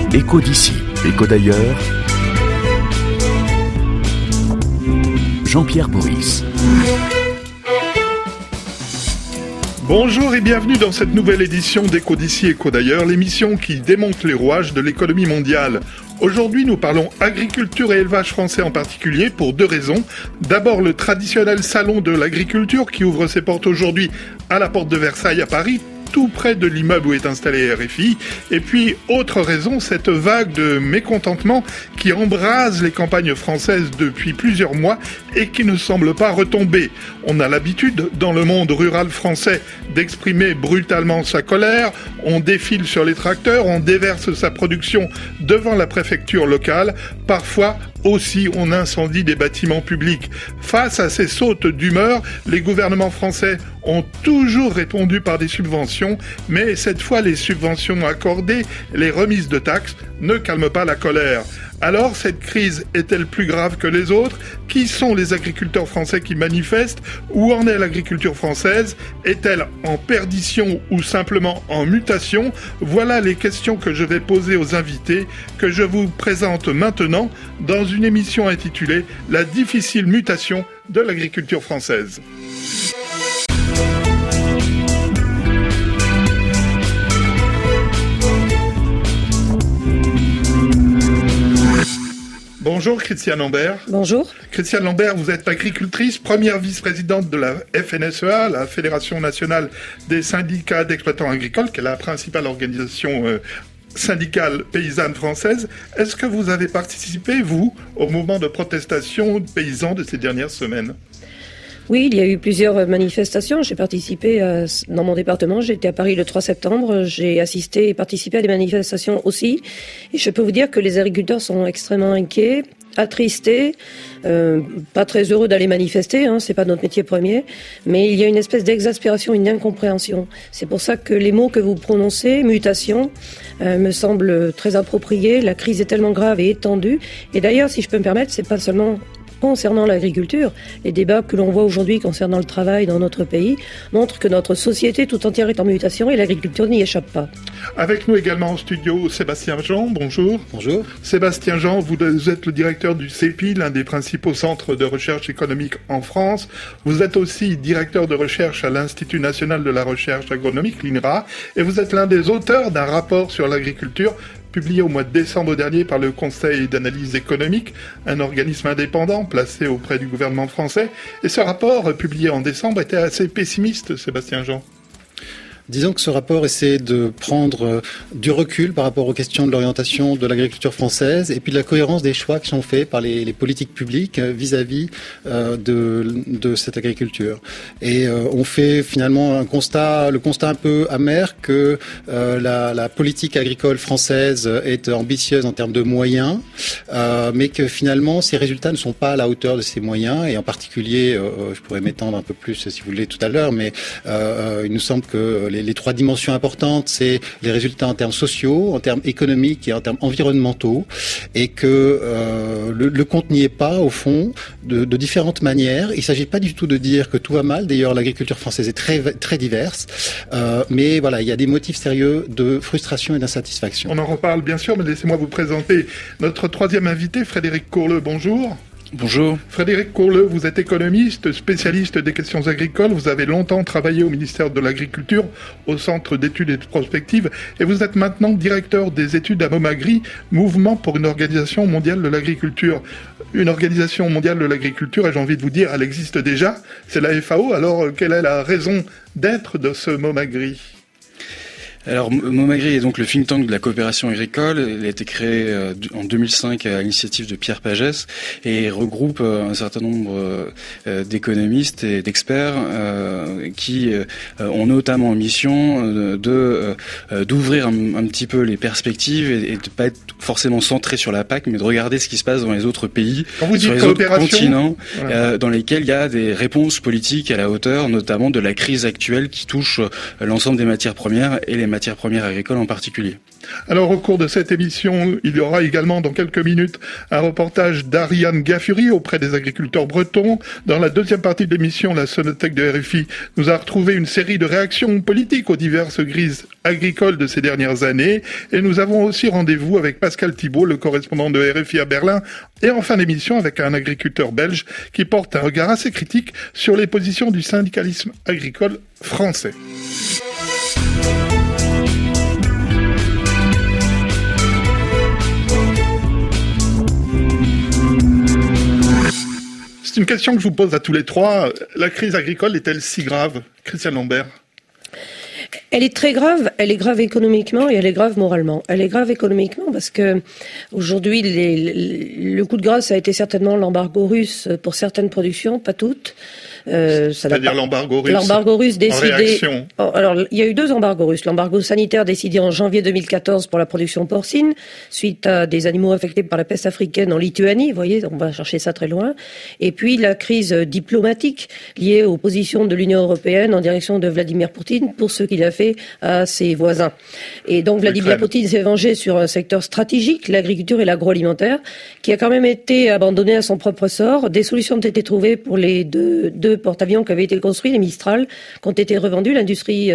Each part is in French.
Écho d'ici, écho d'ailleurs. Jean-Pierre Bourris. Bonjour et bienvenue dans cette nouvelle édition d'Écho d'ici, écho d'ailleurs, l'émission qui démonte les rouages de l'économie mondiale. Aujourd'hui, nous parlons agriculture et élevage français en particulier pour deux raisons. D'abord, le traditionnel salon de l'agriculture qui ouvre ses portes aujourd'hui à la porte de Versailles à Paris, tout près de l'immeuble où est installé RFI. Et puis, autre raison, cette vague de mécontentement qui embrase les campagnes françaises depuis plusieurs mois et qui ne semble pas retomber. On a l'habitude, dans le monde rural français, d'exprimer brutalement sa colère. On défile sur les tracteurs, on déverse sa production devant la préfecture locale. Parfois, aussi, on incendie des bâtiments publics. Face à ces sautes d'humeur, les gouvernements français ont toujours répondu par des subventions, mais cette fois, les subventions accordées, les remises de taxes, ne calment pas la colère. Alors, cette crise est-elle plus grave que les autres ? Qui sont les agriculteurs français qui manifestent ? Où en est l'agriculture française ? Est-elle en perdition ou simplement en mutation ? Voilà les questions que je vais poser aux invités, que je vous présente maintenant dans une émission intitulée « La difficile mutation de l'agriculture française ». Bonjour Christiane Lambert. Bonjour. Christiane Lambert, vous êtes agricultrice, première vice-présidente de la FNSEA, la Fédération nationale des syndicats d'exploitants agricoles, qui est la principale organisation syndicale paysanne française. Est-ce que vous avez participé, vous, au mouvement de protestation de paysans de ces dernières semaines ? Oui, il y a eu plusieurs manifestations. J'ai participé dans mon département. J'étais à Paris le 3 septembre. J'ai assisté et participé à des manifestations aussi. Et je peux vous dire que les agriculteurs sont extrêmement inquiets, attristés, pas très heureux d'aller manifester, c'est pas notre métier premier, mais il y a une espèce d'exaspération, une incompréhension. C'est pour ça que les mots que vous prononcez, mutation, me semblent très appropriés. La crise est tellement grave et étendue. Et d'ailleurs, si je peux me permettre, c'est pas seulement concernant l'agriculture. Les débats que l'on voit aujourd'hui concernant le travail dans notre pays montrent que notre société tout entière est en mutation et l'agriculture n'y échappe pas. Avec nous également en studio Sébastien Jean, bonjour. Bonjour. Sébastien Jean, vous êtes le directeur du CEPI, l'un des principaux centres de recherche économique en France. Vous êtes aussi directeur de recherche à l'Institut national de la recherche agronomique, l'INRA, et vous êtes l'un des auteurs d'un rapport sur l'agriculture publié au mois de décembre dernier par le Conseil d'analyse économique, un organisme indépendant placé auprès du gouvernement français. Et ce rapport, publié en décembre, était assez pessimiste, Sébastien Jean. Disons que ce rapport essaie de prendre du recul par rapport aux questions de l'orientation de l'agriculture française et puis de la cohérence des choix qui sont faits par les politiques publiques vis-à-vis de cette agriculture. Et on fait finalement le constat un peu amer que la politique agricole française est ambitieuse en termes de moyens, mais que finalement ces résultats ne sont pas à la hauteur de ces moyens. Et en particulier, je pourrais m'étendre un peu plus si vous voulez tout à l'heure, mais il nous semble que les trois dimensions importantes, c'est les résultats en termes sociaux, en termes économiques et en termes environnementaux, et que le compte n'y est pas, au fond, de différentes manières. Il ne s'agit pas du tout de dire que tout va mal. D'ailleurs, l'agriculture française est très, très diverse. Mais voilà, il y a des motifs sérieux de frustration et d'insatisfaction. On en reparle bien sûr, mais laissez-moi vous présenter notre troisième invité, Frédéric Courleux. Bonjour. Bonjour. Frédéric Courleux, vous êtes économiste, spécialiste des questions agricoles. Vous avez longtemps travaillé au ministère de l'Agriculture, au Centre d'études et de prospective, et vous êtes maintenant directeur des études à Momagri, mouvement pour une organisation mondiale de l'agriculture. Une organisation mondiale de l'agriculture, et j'ai envie de vous dire, elle existe déjà, c'est la FAO. Alors, quelle est la raison d'être de ce Momagri ? Alors, Momagri est donc le think tank de la coopération agricole. Il a été créé en 2005 à l'initiative de Pierre Pagès et regroupe un certain nombre d'économistes et d'experts qui ont notamment en mission d'ouvrir un petit peu les perspectives et de pas être forcément centré sur la PAC, mais de regarder ce qui se passe dans les autres pays, sur les autres continents, dans lesquels il y a des réponses politiques à la hauteur, notamment de la crise actuelle qui touche l'ensemble des matières premières et les matières premières agricoles en particulier. Alors, au cours de cette émission, il y aura également dans quelques minutes un reportage d'Ariane Gaffuri auprès des agriculteurs bretons. Dans la deuxième partie de l'émission, la Sonothèque de RFI nous a retrouvé une série de réactions politiques aux diverses crises agricoles de ces dernières années. Et nous avons aussi rendez-vous avec Pascal Thibault, le correspondant de RFI à Berlin. Et en fin d'émission, avec un agriculteur belge qui porte un regard assez critique sur les positions du syndicalisme agricole français. C'est une question que je vous pose à tous les trois. La crise agricole est-elle si grave, Christiane Lambert ? Elle est très grave. Elle est grave économiquement et elle est grave moralement. Elle est grave économiquement parce que aujourd'hui, le coup de grâce a été certainement l'embargo russe pour certaines productions, pas toutes. C'est-à-dire l'embargo russe décidé. En réaction. Alors, il y a eu 2 embargos russes. L'embargo sanitaire décidé en janvier 2014 pour la production porcine, suite à des animaux infectés par la peste africaine en Lituanie. Vous voyez, on va chercher ça très loin. Et puis, la crise diplomatique liée aux positions de l'Union européenne en direction de Vladimir Poutine pour ce qu'il a fait à ses voisins. Et donc, Vladimir Poutine s'est vengé sur un secteur stratégique, l'agriculture et l'agroalimentaire, qui a quand même été abandonné à son propre sort. Des solutions ont été trouvées pour les deux porte-avions qui avaient été construits, les Mistral, qui ont été revendus. L'industrie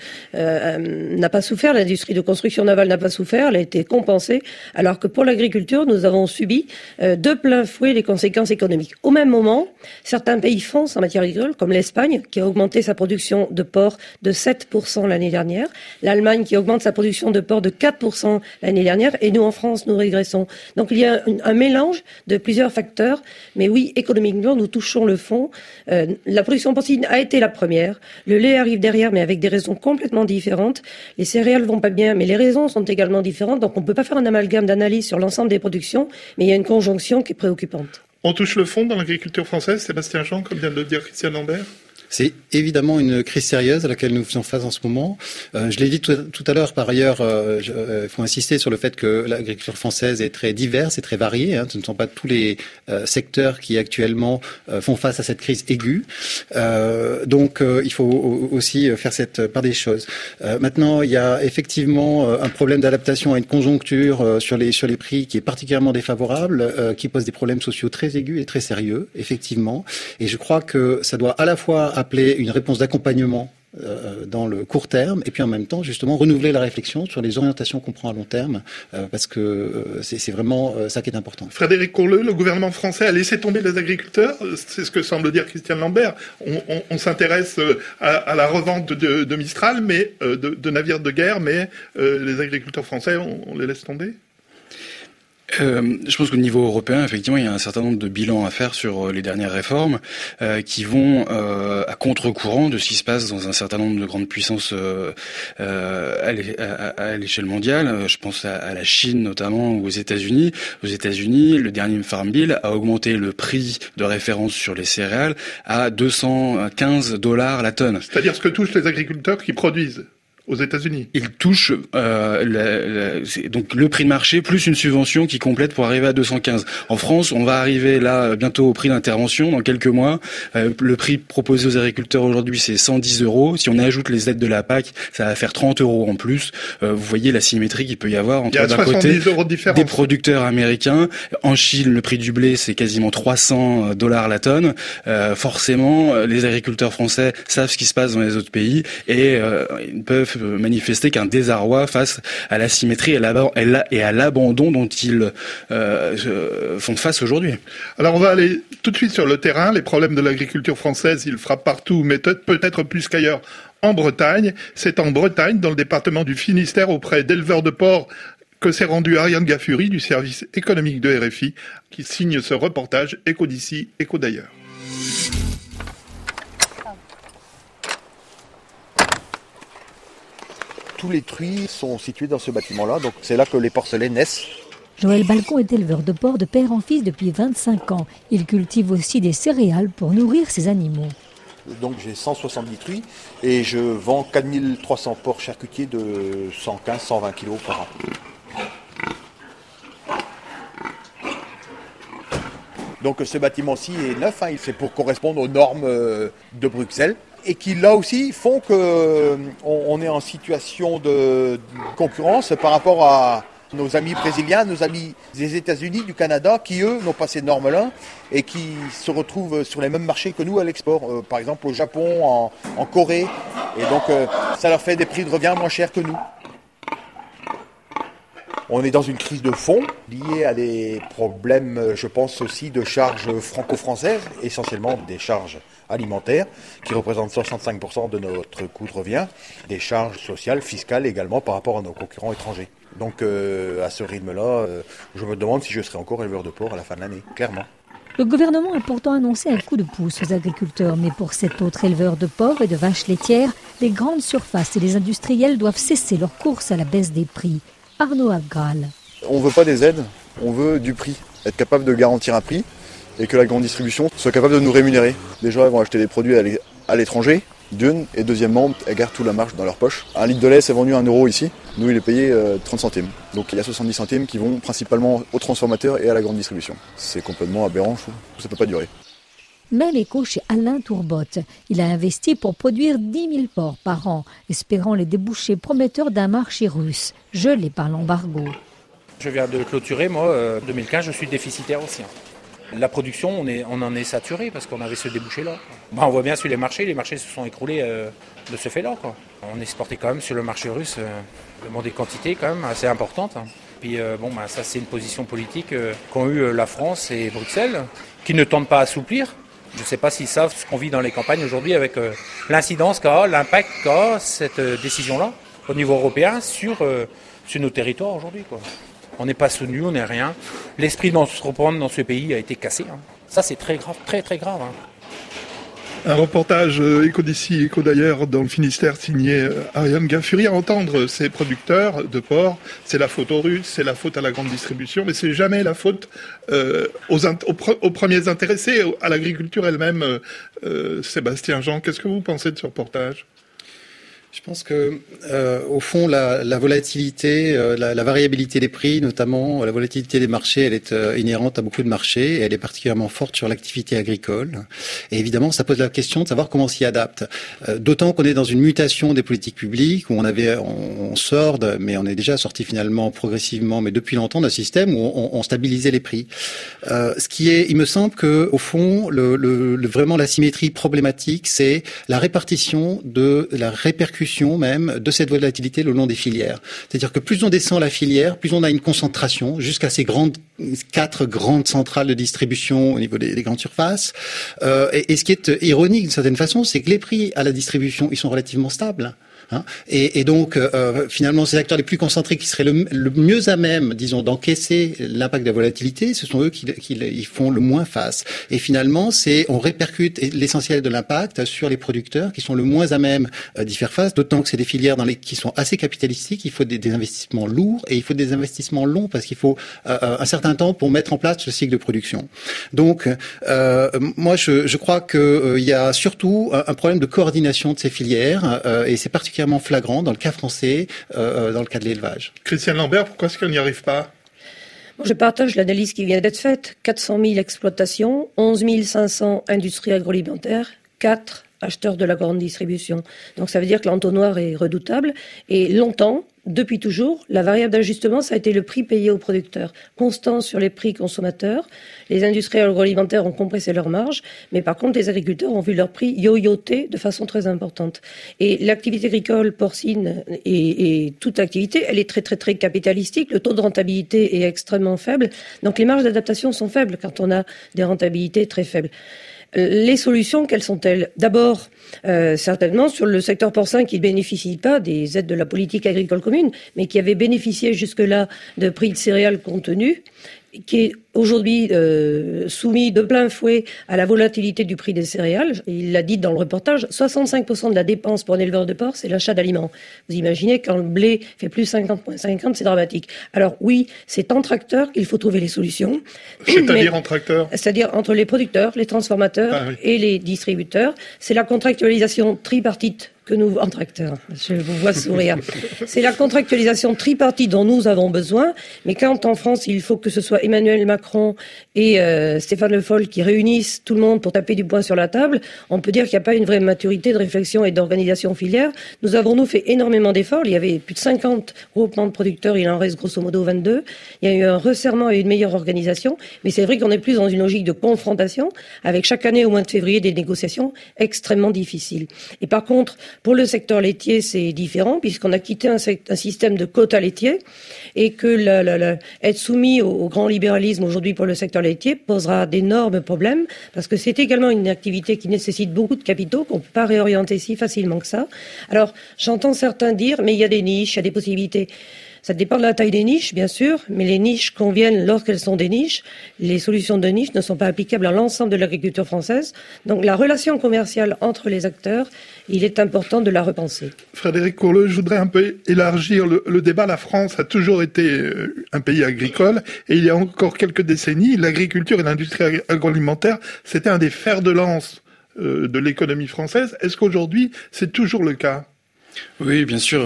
n'a pas souffert, l'industrie de construction navale n'a pas souffert, elle a été compensée, alors que pour l'agriculture, nous avons subi de plein fouet les conséquences économiques. Au même moment, certains pays foncent en matière agricole, comme l'Espagne, qui a augmenté sa production de porc de 7% l'année dernière, l'Allemagne qui augmente sa production de porc de 4% l'année dernière, et nous, en France, nous régressons. Donc il y a un mélange de plusieurs facteurs, mais oui, économiquement, nous touchons le fond. La production porcine a été la première. Le lait arrive derrière, mais avec des raisons complètement différentes. Les céréales vont pas bien, mais les raisons sont également différentes. Donc on peut pas faire un amalgame d'analyse sur l'ensemble des productions, mais il y a une conjonction qui est préoccupante. On touche le fond dans l'agriculture française, Sébastien Jean, comme vient de le dire Christiane Lambert. C'est évidemment une crise sérieuse à laquelle nous faisons face en ce moment. Je l'ai dit tout à l'heure, par ailleurs, il faut insister sur le fait que l'agriculture française est très diverse et très variée. Ce ne sont pas tous les secteurs qui actuellement font face à cette crise aiguë. Donc il faut aussi faire cette part des choses. Maintenant, il y a effectivement un problème d'adaptation à une conjoncture sur les prix qui est particulièrement défavorable, qui pose des problèmes sociaux très aigus et très sérieux, effectivement. Et je crois que ça doit à la fois appeler une réponse d'accompagnement dans le court terme et puis en même temps justement renouveler la réflexion sur les orientations qu'on prend à long terme parce que c'est vraiment ça qui est important. Frédéric Courleux, le gouvernement français a laissé tomber les agriculteurs, c'est ce que semble dire Christiane Lambert. On s'intéresse à la revente de Mistral, mais de navires de guerre, mais les agriculteurs français, on les laisse tomber ? Je pense qu'au niveau européen, effectivement, il y a un certain nombre de bilans à faire sur les dernières réformes qui vont à contre-courant de ce qui se passe dans un certain nombre de grandes puissances à l'échelle mondiale. Je pense à la Chine notamment ou aux États-Unis. Aux États-Unis, le dernier Farm Bill a augmenté le prix de référence sur les céréales à $215 la tonne. C'est-à-dire ce que touchent les agriculteurs qui produisent aux États-Unis. Il touche donc le prix de marché plus une subvention qui complète pour arriver à 215. En France, on va arriver là bientôt au prix d'intervention dans quelques mois. Le prix proposé aux agriculteurs aujourd'hui, c'est 110 €. Si on ajoute les aides de la PAC, ça va faire 30 € en plus. Vous voyez la symétrie qu'il peut y avoir entre d'un côté des producteurs américains. En Chine, le prix du blé, c'est quasiment $300 la tonne. Forcément, les agriculteurs français savent ce qui se passe dans les autres pays et ils peuvent manifester qu'un désarroi face à l'asymétrie et à l'abandon dont ils font face aujourd'hui. Alors on va aller tout de suite sur le terrain. Les problèmes de l'agriculture française, ils frappent partout, mais peut-être plus qu'ailleurs en Bretagne. C'est en Bretagne, dans le département du Finistère, auprès d'éleveurs de porcs, que s'est rendu Ariane Gaffuri du service économique de RFI, qui signe ce reportage Écho d'ici, Écho d'ailleurs. Tous les truies sont situés dans ce bâtiment-là, donc c'est là que les porcelets naissent. Joël Balcon est éleveur de porcs de père en fils depuis 25 ans. Il cultive aussi des céréales pour nourrir ses animaux. Donc j'ai 170 truies et je vends 4300 porcs charcutiers de 115-120 kg par an. Donc ce bâtiment-ci est neuf, c'est pour correspondre aux normes de Bruxelles. et qui là aussi font qu'on est en situation de concurrence par rapport à nos amis brésiliens, nos amis des États-Unis, du Canada, qui eux n'ont pas ces normes-là et qui se retrouvent sur les mêmes marchés que nous à l'export, par exemple au Japon, en Corée, et donc ça leur fait des prix de revient moins chers que nous. On est dans une crise de fond liée à des problèmes, je pense aussi, de charges franco-françaises, essentiellement des charges alimentaires, qui représentent 65% de notre coût de revient, des charges sociales, fiscales également par rapport à nos concurrents étrangers. Donc à ce rythme-là, je me demande si je serai encore éleveur de porc à la fin de l'année, clairement. Le gouvernement a pourtant annoncé un coup de pouce aux agriculteurs, mais pour cet autre éleveur de porcs et de vaches laitières, les grandes surfaces et les industriels doivent cesser leur course à la baisse des prix. Arnaud Abgral. On ne veut pas des aides, on veut du prix. Être capable de garantir un prix et que la grande distribution soit capable de nous rémunérer. Déjà, elles vont acheter des produits à l'étranger, d'une, et deuxièmement, elles gardent toute la marge dans leur poche. Un litre de lait, c'est vendu à 1 € ici. Nous, il est payé 30 centimes. Donc il y a 70 centimes qui vont principalement aux transformateurs et à la grande distribution. C'est complètement aberrant, je trouve. Ça ne peut pas durer. Même écho chez Alain Tourbotte. Il a investi pour produire 10 000 porcs par an, espérant les débouchés prometteurs d'un marché russe, gelé par l'embargo. Je viens de clôturer, moi, 2015, je suis déficitaire aussi. La production, on en est saturé parce qu'on avait ce débouché-là. On voit bien sur les marchés se sont écroulés de ce fait-là. On exportait quand même sur le marché russe des quantités quand même assez importantes. Puis ça c'est une position politique qu'ont eu la France et Bruxelles, qui ne tentent pas à assouplir. Je ne sais pas s'ils savent ce qu'on vit dans les campagnes aujourd'hui avec l'incidence qu'a, l'impact qu'a cette décision-là au niveau européen sur nos territoires aujourd'hui. On n'est pas soutenu, on n'est rien. L'esprit d'entreprendre dans ce pays a été cassé. Ça, c'est très grave, très très grave. Un reportage Éco d'ici, Éco d'ailleurs dans le Finistère signé Ariane Gaffuri. À entendre ces producteurs de porc, c'est la faute aux Russes, c'est la faute à la grande distribution, mais c'est jamais la faute aux premiers intéressés, à l'agriculture elle-même. Sébastien Jean, qu'est-ce que vous pensez de ce reportage ? Je pense que, au fond, la volatilité, la variabilité des prix, notamment la volatilité des marchés, elle est inhérente à beaucoup de marchés et elle est particulièrement forte sur l'activité agricole. Et évidemment, ça pose la question de savoir comment on s'y adapte. D'autant qu'on est dans une mutation des politiques publiques où on sort, mais on est déjà sorti finalement progressivement, mais depuis longtemps, d'un système où on stabilisait les prix. Il me semble que, au fond, vraiment la symétrie problématique, c'est la répartition de la répercussion même de cette volatilité le long des filières. C'est-à-dire que plus on descend la filière, plus on a une concentration jusqu'à ces 4 grandes centrales de distribution au niveau des grandes surfaces. Et ce qui est ironique d'une certaine façon, c'est que les prix à la distribution, ils sont relativement stables. Et donc, finalement, ces acteurs les plus concentrés qui seraient le mieux à même, disons, d'encaisser l'impact de la volatilité, ce sont eux qui font le moins face. Et finalement, on répercute l'essentiel de l'impact sur les producteurs qui sont le moins à même d'y faire face, d'autant que c'est des filières qui sont assez capitalistiques. Il faut des investissements lourds et il faut des investissements longs parce qu'il faut un certain temps pour mettre en place le cycle de production. Donc, moi, je crois que il y a surtout un problème de coordination de ces filières et c'est particulièrement flagrant dans le cas français, dans le cas de l'élevage. Christiane Lambert, pourquoi est-ce qu'on n'y arrive pas ? Je partage l'analyse qui vient d'être faite. 400 000 exploitations, 11 500 industries agroalimentaires, 4 acheteurs de la grande distribution. Donc ça veut dire que l'entonnoir est redoutable. Et longtemps, depuis toujours, la variable d'ajustement, ça a été le prix payé aux producteurs. Constant sur les prix consommateurs. Les industries agroalimentaires ont compressé leurs marges, mais par contre, les agriculteurs ont vu leur prix yo-yoter de façon très importante. Et l'activité agricole, porcine et toute activité, elle est très, très, très capitalistique. Le taux de rentabilité est extrêmement faible. Donc les marges d'adaptation sont faibles quand on a des rentabilités très faibles. Les solutions, quelles sont-elles ? D'abord, certainement sur le secteur porcin qui ne bénéficie pas des aides de la politique agricole commune, mais qui avait bénéficié jusque-là de prix de céréales contenus, qui est aujourd'hui soumis de plein fouet à la volatilité du prix des céréales. Il l'a dit dans le reportage, 65% de la dépense pour un éleveur de porc, c'est l'achat d'aliments. Vous imaginez quand le blé fait plus 50,50, c'est dramatique. Alors oui, c'est en tracteur qu'il faut trouver les solutions. C'est-à-dire en tracteur ? C'est-à-dire entre les producteurs, les transformateurs et les distributeurs. C'est la contractualisation tripartite en tracteur, je vous vois sourire. C'est la contractualisation tripartite dont nous avons besoin, mais quand en France, il faut que ce soit Emmanuel Macron et Stéphane Le Foll qui réunissent tout le monde pour taper du poing sur la table, on peut dire qu'il n'y a pas une vraie maturité de réflexion et d'organisation filière. Nous avons fait énormément d'efforts. Il y avait plus de 50 groupements de producteurs, il en reste grosso modo 22. Il y a eu un resserrement et une meilleure organisation, mais c'est vrai qu'on est plus dans une logique de confrontation, avec chaque année au mois de février des négociations extrêmement difficiles. Et par contre, pour le secteur laitier, c'est différent, puisqu'on a quitté un système de quotas laitiers, et que être soumis au grand libéralisme aujourd'hui pour le secteur laitier posera d'énormes problèmes, parce que c'est également une activité qui nécessite beaucoup de capitaux, qu'on ne peut pas réorienter si facilement que ça. Alors, j'entends certains dire, mais il y a des niches, il y a des possibilités. Ça dépend de la taille des niches, bien sûr, mais les niches conviennent lorsqu'elles sont des niches. Les solutions de niche ne sont pas applicables à l'ensemble de l'agriculture française. Donc la relation commerciale entre les acteurs, il est important de la repenser. Frédéric Courleux, je voudrais un peu élargir le débat. La France a toujours été un pays agricole et il y a encore quelques décennies, l'agriculture et l'industrie agroalimentaire, c'était un des fers de lance de l'économie française. Est-ce qu'aujourd'hui, c'est toujours le cas ? Oui, bien sûr.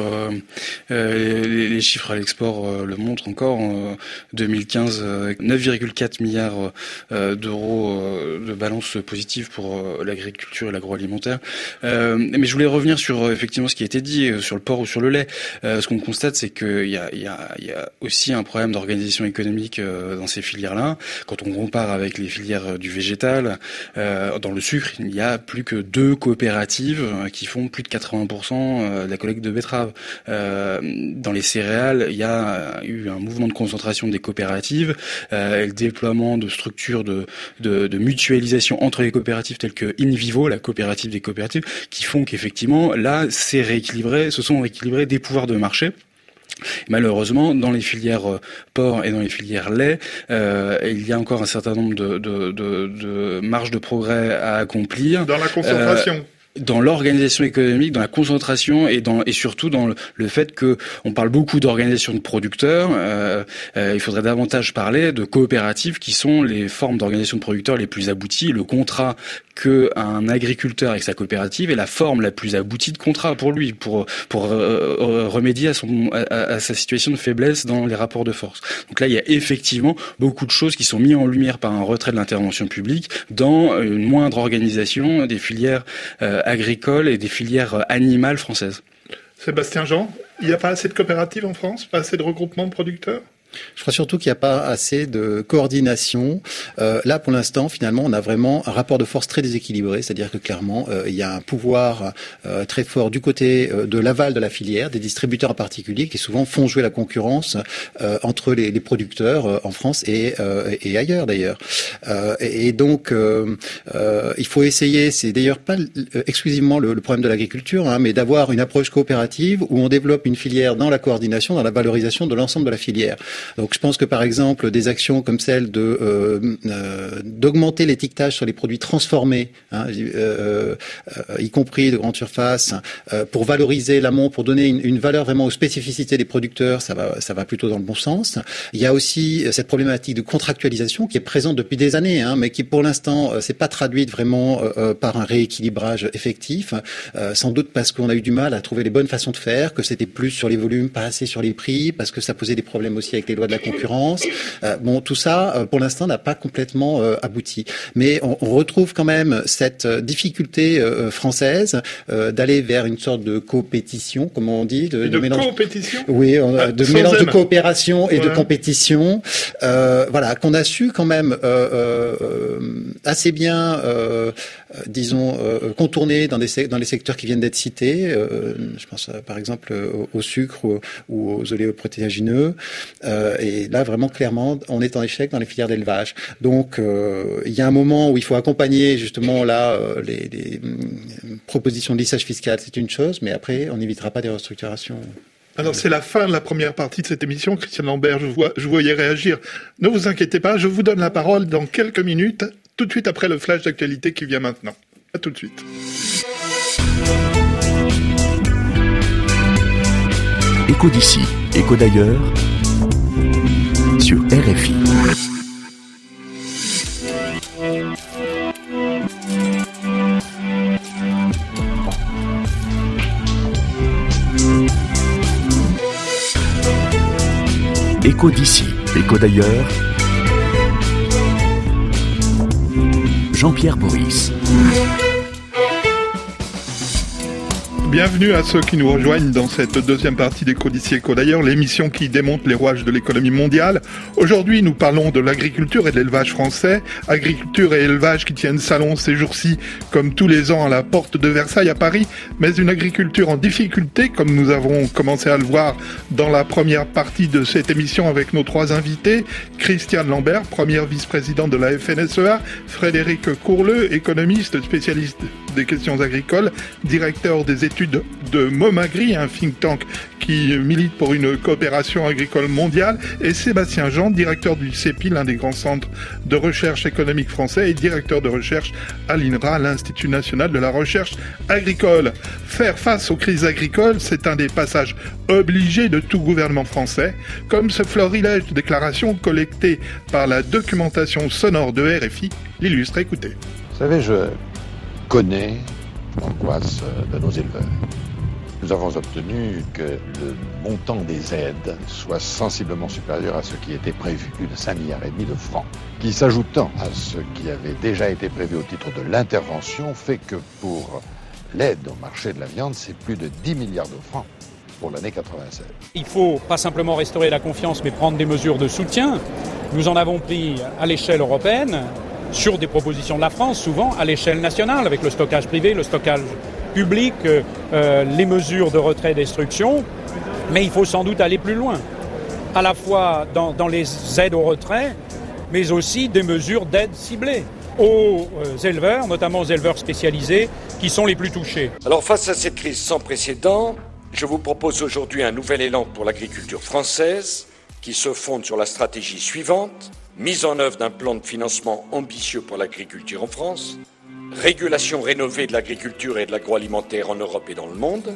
Les chiffres à l'export le montrent encore. En 2015, 9,4 milliards d'euros de balance positive pour l'agriculture et l'agroalimentaire. Mais je voulais revenir sur effectivement ce qui a été dit sur le porc ou sur le lait. Ce qu'on constate, c'est qu'il y a aussi un problème d'organisation économique dans ces filières-là. Quand on compare avec les filières du végétal, dans le sucre, il y a plus que 2 coopératives qui font plus de 80% de la collecte de betteraves. Dans les céréales, il y a eu un mouvement de concentration des coopératives, et le déploiement de structures de mutualisation entre les coopératives telles que InVivo, la coopérative des coopératives, qui font qu'effectivement, là, se sont rééquilibrés des pouvoirs de marché. Malheureusement, dans les filières porc et dans les filières lait, il y a encore un certain nombre de marges de progrès à accomplir. Dans la concentration. Dans l'organisation économique, dans la concentration et surtout dans le fait que on parle beaucoup d'organisation de producteurs. Il faudrait davantage parler de coopératives qui sont les formes d'organisation de producteurs les plus abouties. Le contrat qu'un agriculteur avec sa coopérative est la forme la plus aboutie de contrat pour lui, pour remédier à sa situation de faiblesse dans les rapports de force. Donc là, il y a effectivement beaucoup de choses qui sont mises en lumière par un retrait de l'intervention publique dans une moindre organisation des filières agricoles et des filières animales françaises. Sébastien Jean, il n'y a pas assez de coopératives en France, pas assez de regroupements de producteurs ? Je crois surtout qu'il n'y a pas assez de coordination. Là, pour l'instant, finalement, on a vraiment un rapport de force très déséquilibré, c'est-à-dire que clairement, il y a un pouvoir très fort du côté de l'aval de la filière, des distributeurs en particulier, qui souvent font jouer la concurrence entre les producteurs en France et ailleurs d'ailleurs. Et donc, il faut essayer, c'est d'ailleurs pas exclusivement le problème de l'agriculture, mais d'avoir une approche coopérative où on développe une filière dans la coordination, dans la valorisation de l'ensemble de la filière. Donc je pense que par exemple des actions comme celle d'augmenter l'étiquetage sur les produits transformés, y compris de grande surface, pour valoriser l'amont, pour donner une valeur vraiment aux spécificités des producteurs, ça va plutôt dans le bon sens. Il y a aussi cette problématique de contractualisation qui est présente depuis des années, mais qui pour l'instant s'est pas traduite vraiment par un rééquilibrage effectif, sans doute parce qu'on a eu du mal à trouver les bonnes façons de faire, que c'était plus sur les volumes, pas assez sur les prix, parce que ça posait des problèmes aussi avec les lois de la concurrence. Tout ça, pour l'instant, n'a pas complètement abouti. Mais on retrouve quand même cette difficulté française d'aller vers une sorte de compétition, comme on dit, de mélange. Compétition. Oui, de mélange de coopération et de compétition. Qu'on a su quand même assez bien, contourner dans les secteurs qui viennent d'être cités. Je pense par exemple au sucre ou aux oléoprotéagineux. Et là, vraiment, clairement, on est en échec dans les filières d'élevage. Donc, il y a un moment où il faut accompagner, justement, là, les propositions de lissage fiscal, c'est une chose, mais après, on n'évitera pas des restructurations. Alors, c'est la fin de la première partie de cette émission. Christiane Lambert, je voyais réagir. Ne vous inquiétez pas, je vous donne la parole dans quelques minutes, tout de suite après le flash d'actualité qui vient maintenant. À tout de suite. Écho d'ici, écho d'ailleurs, sur RFI. Écho d'ici, écho d'ailleurs. Jean-Pierre Boris. Bienvenue à ceux qui nous rejoignent dans cette deuxième partie d'Écho d'ici, écho d'ailleurs, l'émission qui démonte les rouages de l'économie mondiale. Aujourd'hui, nous parlons de l'agriculture et de l'élevage français. Agriculture et élevage qui tiennent salon ces jours-ci, comme tous les ans à la porte de Versailles à Paris, mais une agriculture en difficulté, comme nous avons commencé à le voir dans la première partie de cette émission avec nos trois invités. Christiane Lambert, première vice-présidente de la FNSEA, Frédéric Courleux, économiste spécialiste des questions agricoles, directeur des études de Momagri, un think tank qui milite pour une coopération agricole mondiale, et Sébastien Jean, directeur du CEPI, l'un des grands centres de recherche économique français, et directeur de recherche à l'INRA, l'Institut national de la recherche agricole. Faire face aux crises agricoles, c'est un des passages obligés de tout gouvernement français, comme ce florilège de déclarations collectées par la documentation sonore de RFI l'illustre. Écoutez. Vous savez, je connais l'angoisse de nos éleveurs. Nous avons obtenu que le montant des aides soit sensiblement supérieur à ce qui était prévu, plus de 5,5 milliards de francs, qui s'ajoutant à ce qui avait déjà été prévu au titre de l'intervention, fait que pour l'aide au marché de la viande, c'est plus de 10 milliards de francs pour l'année 96. Il faut pas simplement restaurer la confiance, mais prendre des mesures de soutien. Nous en avons pris à l'échelle européenne, sur des propositions de la France, souvent à l'échelle nationale, avec le stockage privé, le stockage public, les mesures de retrait destruction. Mais il faut sans doute aller plus loin, à la fois dans les aides au retrait, mais aussi des mesures d'aide ciblées aux éleveurs, notamment aux éleveurs spécialisés, qui sont les plus touchés. Alors face à cette crise sans précédent, je vous propose aujourd'hui un nouvel élan pour l'agriculture française, qui se fonde sur la stratégie suivante: mise en œuvre d'un plan de financement ambitieux pour l'agriculture en France, régulation rénovée de l'agriculture et de l'agroalimentaire en Europe et dans le monde,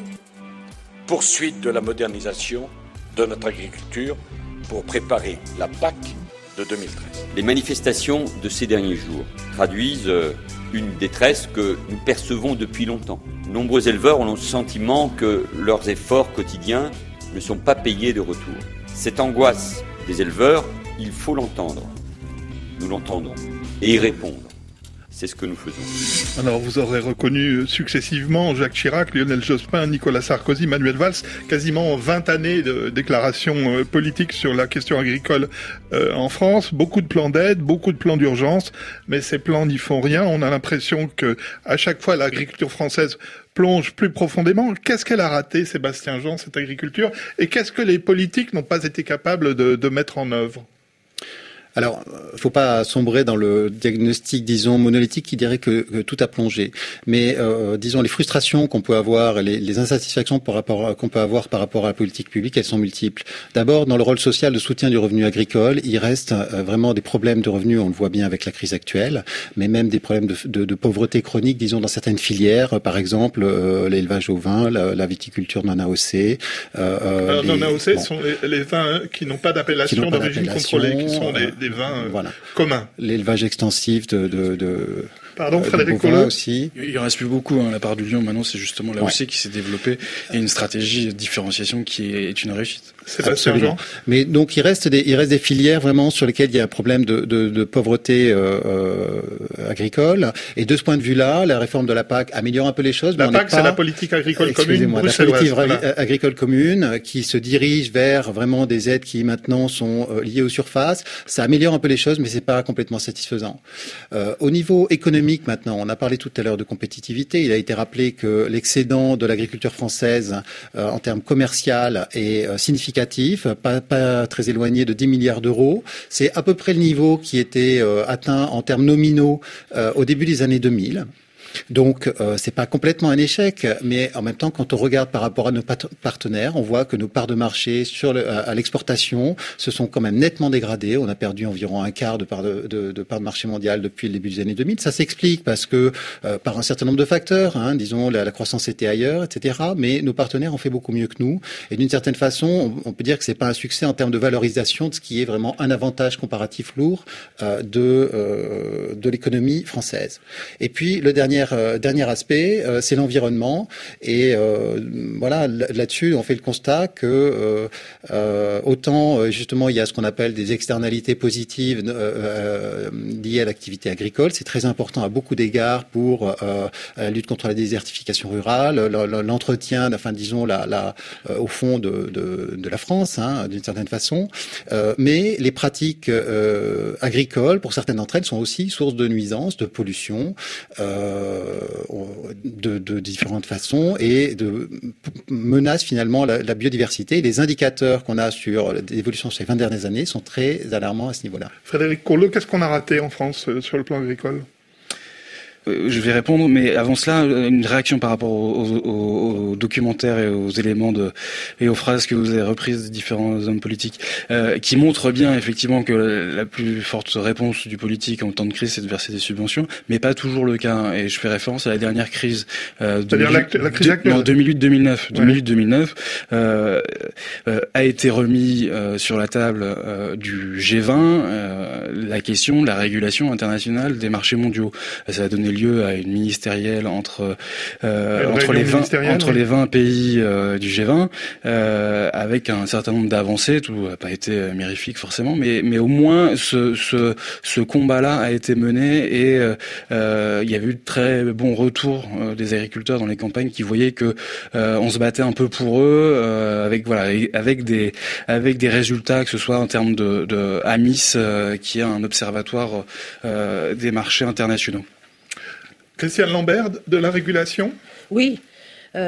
poursuite de la modernisation de notre agriculture pour préparer la PAC de 2013. Les manifestations de ces derniers jours traduisent une détresse que nous percevons depuis longtemps. Nombreux éleveurs ont le sentiment que leurs efforts quotidiens ne sont pas payés de retour. Cette angoisse des éleveurs, il faut l'entendre. Nous l'entendons et y répondre. C'est ce que nous faisons. Alors, vous aurez reconnu successivement Jacques Chirac, Lionel Jospin, Nicolas Sarkozy, Manuel Valls, quasiment 20 années de déclarations politiques sur la question agricole en France, beaucoup de plans d'aide, beaucoup de plans d'urgence, mais ces plans n'y font rien. On a l'impression que à chaque fois l'agriculture française plonge plus profondément. Qu'est-ce qu'elle a raté, Sébastien Jean, cette agriculture, et qu'est-ce que les politiques n'ont pas été capables de mettre en œuvre ? Alors, faut pas sombrer dans le diagnostic, disons, monolithique qui dirait que tout a plongé. Mais, disons, les frustrations qu'on peut avoir, les insatisfactions qu'on peut avoir par rapport à la politique publique, elles sont multiples. D'abord, dans le rôle social de soutien du revenu agricole, il reste vraiment des problèmes de revenus, on le voit bien avec la crise actuelle, mais même des problèmes de pauvreté chronique, disons, dans certaines filières, par exemple, l'élevage au vin, la viticulture non AOC. Non AOC sont les vins qui n'ont pas d'appellation d'origine contrôlée, qui sont des vins communs. L'élevage extensif Pardon, Frédéric Courleux aussi. Il ne reste plus beaucoup. La part du lion, maintenant, c'est justement l'AOC qui s'est développée et une stratégie de différenciation qui est une réussite. Absolument. Mais donc, il reste des filières vraiment sur lesquelles il y a un problème de pauvreté agricole. Et de ce point de vue-là, la réforme de la PAC améliore un peu les choses. La PAC, c'est la politique agricole commune. La politique agricole commune qui se dirige vers vraiment des aides qui maintenant sont liées aux surfaces. Ça améliore un peu les choses, mais c'est pas complètement satisfaisant. Au niveau économique, maintenant, on a parlé tout à l'heure de compétitivité. Il a été rappelé que l'excédent de l'agriculture française en termes commercial est significatif, pas très éloigné de 10 milliards d'euros. C'est à peu près le niveau qui était atteint en termes nominaux au début des années 2000. Donc, c'est pas complètement un échec, mais en même temps, quand on regarde par rapport à nos partenaires, on voit que nos parts de marché à l'exportation se sont quand même nettement dégradées. On a perdu environ un quart de part de marché mondial depuis le début des années 2000. Ça s'explique parce que par un certain nombre de facteurs, disons la croissance était ailleurs, etc. Mais nos partenaires ont fait beaucoup mieux que nous. Et d'une certaine façon, on peut dire que c'est pas un succès en termes de valorisation de ce qui est vraiment un avantage comparatif lourd de l'économie française. Et puis le dernier dernier aspect, c'est l'environnement. Et voilà, là-dessus, on fait le constat que autant justement il y a ce qu'on appelle des externalités positives liées à l'activité agricole. C'est très important à beaucoup d'égards pour la lutte contre la désertification rurale, l'entretien, disons au fond de la France, d'une certaine façon. Mais les pratiques agricoles, pour certaines d'entre elles, sont aussi source de nuisances, de pollution, de différentes façons, et menacent finalement la biodiversité. Les indicateurs qu'on a sur l'évolution sur les 20 dernières années sont très alarmants à ce niveau-là. Frédéric Courleux, qu'est-ce qu'on a raté en France sur le plan agricole ? Je vais répondre, mais avant cela, une réaction par rapport aux documentaires et aux éléments et aux phrases que vous avez reprises des différents hommes politiques, qui montrent bien effectivement que la plus forte réponse du politique en temps de crise, c'est de verser des subventions, mais pas toujours le cas. Et je fais référence à la dernière crise, c'est-à-dire la crise actuelle. 2008-2009. 2008-2009 a été remis sur la table du G20 la question de la régulation internationale des marchés mondiaux. Ça a donné lieu à une ministérielle entre les 20 pays du G20, avec un certain nombre d'avancées. Tout n'a pas été mirifique forcément, mais au moins ce combat-là a été mené, et il y a eu de très bons retours des agriculteurs dans les campagnes qui voyaient que on se battait un peu pour eux, avec des résultats, que ce soit en termes de AMIS, qui est un observatoire des marchés internationaux. Christiane Lambert, de la régulation ? Oui. Moi,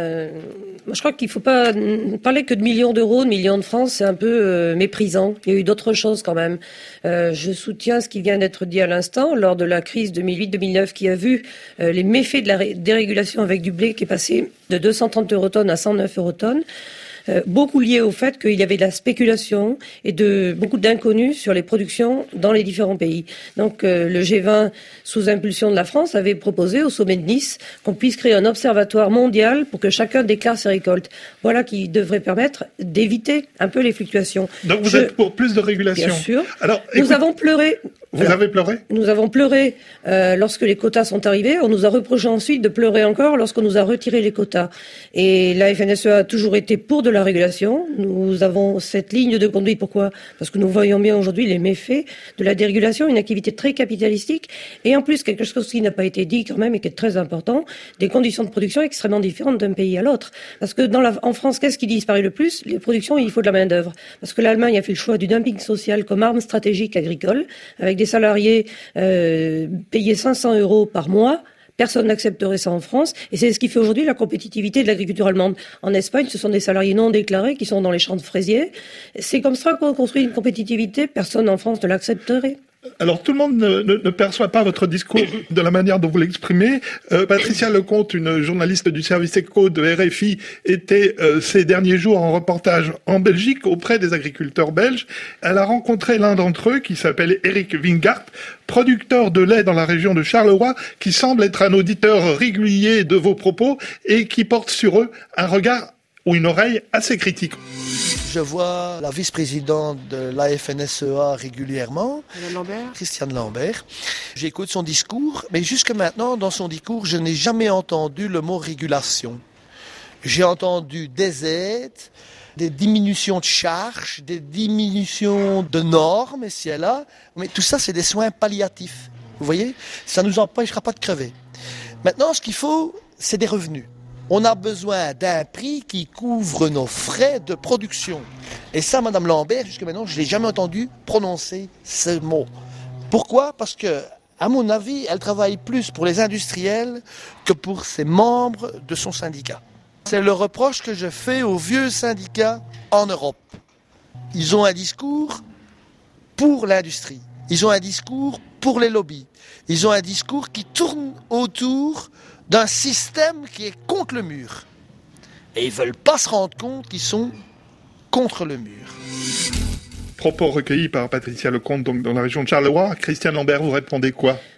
je crois qu'il ne faut pas parler que de millions d'euros, de millions de francs, c'est un peu méprisant. Il y a eu d'autres choses quand même. Je soutiens ce qui vient d'être dit à l'instant, lors de la crise 2008-2009, qui a vu les méfaits de la dérégulation avec du blé qui est passé de 230 eurotonnes à 109 eurotonnes. Beaucoup lié au fait qu'il y avait de la spéculation et beaucoup d'inconnus sur les productions dans les différents pays. Donc le G20, sous impulsion de la France, avait proposé au sommet de Nice qu'on puisse créer un observatoire mondial pour que chacun déclare ses récoltes. Voilà qui devrait permettre d'éviter un peu les fluctuations. Donc vous êtes pour plus de régulation ? Bien sûr. Alors, nous avons pleuré. Vous avez pleuré ? Nous avons pleuré lorsque les quotas sont arrivés. On nous a reproché ensuite de pleurer encore lorsqu'on nous a retiré les quotas. Et la FNSEA a toujours été pour de la régulation. Nous avons cette ligne de conduite. Pourquoi ? Parce que nous voyons bien aujourd'hui les méfaits de la dérégulation, une activité très capitalistique. Et en plus, quelque chose qui n'a pas été dit quand même et qui est très important, des conditions de production extrêmement différentes d'un pays à l'autre. Parce que en France, qu'est-ce qui disparaît le plus ? Les productions, il faut de la main-d'œuvre. Parce que l'Allemagne a fait le choix du dumping social comme arme stratégique agricole, avec des salariés payés 500 € par mois. Personne n'accepterait ça en France. Et c'est ce qui fait aujourd'hui la compétitivité de l'agriculture allemande. En Espagne, ce sont des salariés non déclarés qui sont dans les champs de fraisiers. C'est comme ça qu'on construit une compétitivité. Personne en France ne l'accepterait. Alors, tout le monde ne perçoit pas votre discours de la manière dont vous l'exprimez. Patricia Lecomte, une journaliste du service éco de RFI, était ces derniers jours en reportage en Belgique auprès des agriculteurs belges. Elle a rencontré l'un d'entre eux qui s'appelle Eric Wingart, producteur de lait dans la région de Charleroi, qui semble être un auditeur régulier de vos propos et qui porte sur eux un regard ou une oreille assez critique. Je vois la vice-présidente de la FNSEA régulièrement, Christiane Lambert. J'écoute son discours, mais jusque maintenant, dans son discours, je n'ai jamais entendu le mot régulation. J'ai entendu des aides, des diminutions de charges, des diminutions de normes, ici et là, mais tout ça, c'est des soins palliatifs. Vous voyez ? Ça ne nous empêchera pas de crever. Maintenant, ce qu'il faut, c'est des revenus. On a besoin d'un prix qui couvre nos frais de production. Et ça, Madame Lambert, jusqu'à maintenant, je ne l'ai jamais entendu prononcer ce mot. Pourquoi ? Parce que, à mon avis, elle travaille plus pour les industriels que pour ses membres de son syndicat. C'est le reproche que je fais aux vieux syndicats en Europe. Ils ont un discours pour l'industrie. Ils ont un discours pour les lobbies. Ils ont un discours qui tourne autour d'un système qui est contre le mur. Et ils ne veulent pas se rendre compte qu'ils sont contre le mur. Propos recueillis par Patricia Lecomte, donc dans la région de Charleroi. Christiane Lambert, vous répondez quoi ?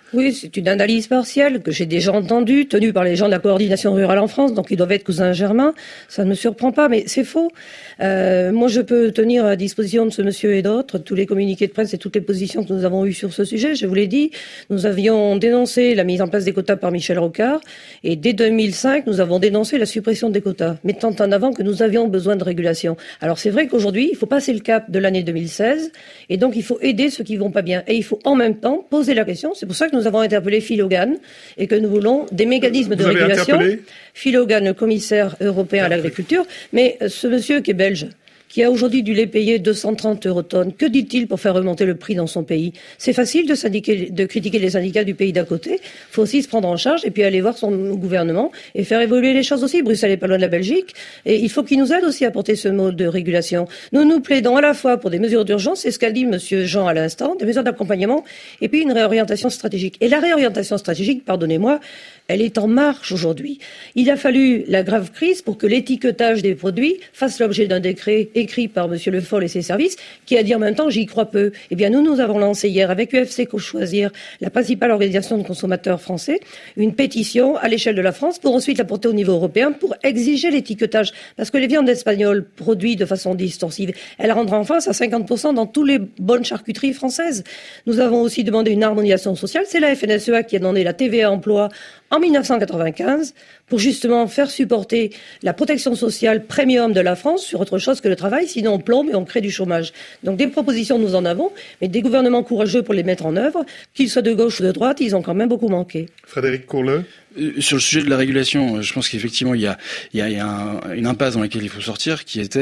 Oui, c'est une analyse partielle que j'ai déjà entendue, tenue par les gens de la coordination rurale en France, donc ils doivent être cousins germains. Ça ne me surprend pas, mais c'est faux. Moi, je peux tenir à disposition de ce monsieur et d'autres tous les communiqués de presse et toutes les positions que nous avons eues sur ce sujet. Je vous l'ai dit, nous avions dénoncé la mise en place des quotas par Michel Rocard, et dès 2005, nous avons dénoncé la suppression des quotas, mettant en avant que nous avions besoin de régulation. Alors c'est vrai qu'aujourd'hui, il faut passer le cap de l'année 2016, et donc il faut aider ceux qui vont pas bien. Et il faut en même temps poser la question. C'est pour ça que nous avons interpellé Phil Hogan et que nous voulons des mécanismes de régulation. Phil Hogan, le commissaire européen à l'agriculture, mais ce monsieur qui est belge, qui a aujourd'hui dû les payer 230 € tonnes. Que dit-il pour faire remonter le prix dans son pays? C'est facile de critiquer les syndicats du pays d'à côté. Il faut aussi se prendre en charge et puis aller voir son gouvernement et faire évoluer les choses aussi. Bruxelles n'est pas loin de la Belgique et il faut qu'il nous aide aussi à porter ce mode de régulation. Nous plaidons à la fois pour des mesures d'urgence, c'est ce qu'a dit monsieur Jean à l'instant, des mesures d'accompagnement et puis une réorientation stratégique. Et la réorientation stratégique, pardonnez-moi, elle est en marche aujourd'hui. Il a fallu la grave crise pour que l'étiquetage des produits fasse l'objet d'un décret écrit par M. Le Foll et ses services, qui a dit en même temps « j'y crois peu ». Eh bien, nous avons lancé hier, avec UFC Co-Choisir, la principale organisation de consommateurs français, une pétition à l'échelle de la France pour ensuite la porter au niveau européen pour exiger l'étiquetage. Parce que les viandes espagnoles produites de façon distorsive, elles rentrent en France à 50% dans toutes les bonnes charcuteries françaises. Nous avons aussi demandé une harmonisation sociale. C'est la FNSEA qui a demandé la TVA emploi en 1995 pour justement faire supporter la protection sociale premium de la France sur autre chose que le travail, sinon on plombe et on crée du chômage. Donc des propositions nous en avons, mais des gouvernements courageux pour les mettre en œuvre, qu'ils soient de gauche ou de droite, ils ont quand même beaucoup manqué. Frédéric Courleux. Sur le sujet de la régulation, je pense qu'effectivement il y a une impasse dans laquelle il faut sortir, qui est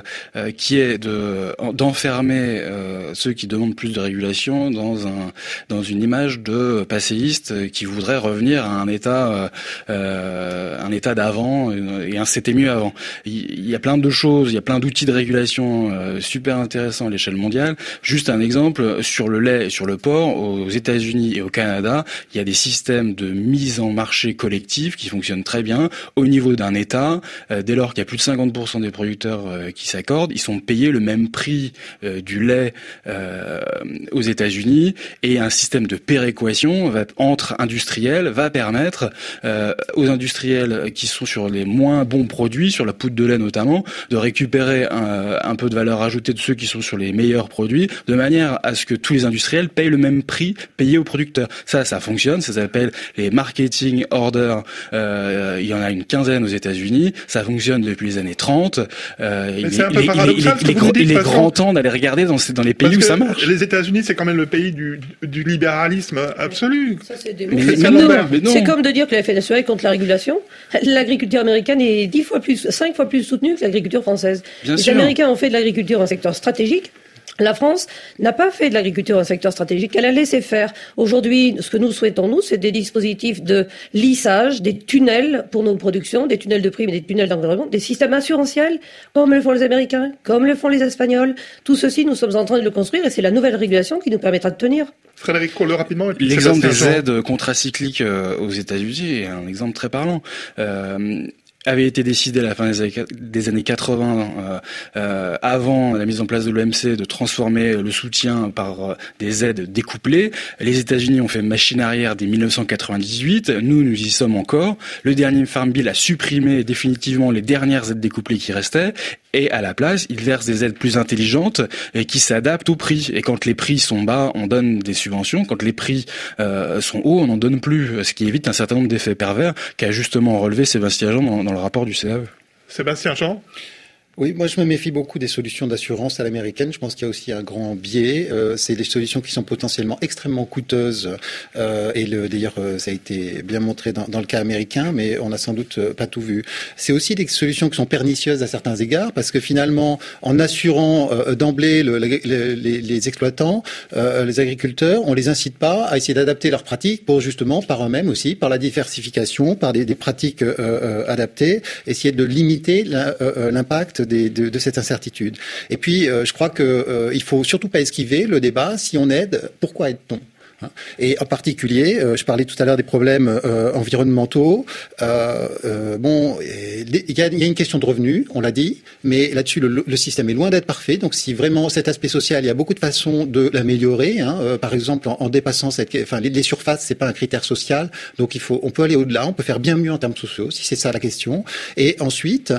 d'enfermer ceux qui demandent plus de régulation dans une image de passéiste qui voudrait revenir à un état d'avant et un c'était mieux avant. Il y a plein de choses, il y a plein d'outils de régulation super intéressants à l'échelle mondiale. Juste un exemple sur le lait et sur le porc, aux États-Unis et au Canada, il y a des systèmes de mise en marché collectif qui fonctionne très bien au niveau d'un État. Dès lors qu'il y a plus de 50% des producteurs qui s'accordent, ils sont payés le même prix du lait aux États-Unis, et un système de péréquation entre industriels va permettre aux industriels qui sont sur les moins bons produits, sur la poudre de lait notamment, de récupérer un peu de valeur ajoutée de ceux qui sont sur les meilleurs produits, de manière à ce que tous les industriels payent le même prix payé aux producteurs. Ça fonctionne, ça s'appelle les marketing order, il y en a une quinzaine aux États-Unis, ça fonctionne depuis les années 30. Il est grand temps d'aller regarder dans les pays où ça marche. Les États-Unis, c'est quand même le pays du libéralisme absolu. Ça, c'est c'est comme de dire que la FNSEA est contre la régulation. L'agriculture américaine est 5 fois plus soutenue que l'agriculture française. Les Américains ont fait de l'agriculture un secteur stratégique. La France n'a pas fait de l'agriculture un secteur stratégique, elle a laissé faire. Aujourd'hui, ce que nous souhaitons, nous, c'est des dispositifs de lissage, des tunnels pour nos productions, des tunnels de prix, mais des tunnels d'environnement, des systèmes assurantiels, comme le font les Américains, comme le font les Espagnols. Tout ceci, nous sommes en train de le construire et c'est la nouvelle régulation qui nous permettra de tenir. Frédéric Courleux, rapidement. L'exemple des aides contracycliques aux États-Unis est un exemple très parlant. Avait été décidé à la fin des années 80, avant la mise en place de l'OMC, de transformer le soutien par des aides découplées. Les États-Unis ont fait machine arrière dès 1998. Nous y sommes encore. Le dernier Farm Bill a supprimé définitivement les dernières aides découplées qui restaient. Et à la place, ils versent des aides plus intelligentes et qui s'adaptent au prix. Et quand les prix sont bas, on donne des subventions. Quand les prix sont hauts, on n'en donne plus. Ce qui évite un certain nombre d'effets pervers qu'a justement relevé Sébastien Jean dans le rapport du CAE. Sébastien Jean. Oui, moi je me méfie beaucoup des solutions d'assurance à l'américaine. Je pense qu'il y a aussi un grand biais. C'est des solutions qui sont potentiellement extrêmement coûteuses. D'ailleurs, ça a été bien montré dans le cas américain, mais on n'a sans doute pas tout vu. C'est aussi des solutions qui sont pernicieuses à certains égards, parce que finalement, en assurant d'emblée les exploitants, les agriculteurs, on les incite pas à essayer d'adapter leurs pratiques pour justement, par eux-mêmes aussi, par la diversification, par des pratiques adaptées, essayer de limiter l'impact de cette incertitude. Et puis, je crois que il faut surtout pas esquiver le débat. Si on aide, pourquoi aide-t-on ? Et en particulier, je parlais tout à l'heure des problèmes environnementaux. Il y a une question de revenus, on l'a dit, mais là-dessus, le système est loin d'être parfait. Donc, si vraiment cet aspect social, il y a beaucoup de façons de l'améliorer. Par exemple, en dépassant les surfaces, c'est pas un critère social. Donc, on peut aller au-delà, on peut faire bien mieux en termes sociaux, si c'est ça la question. Et ensuite,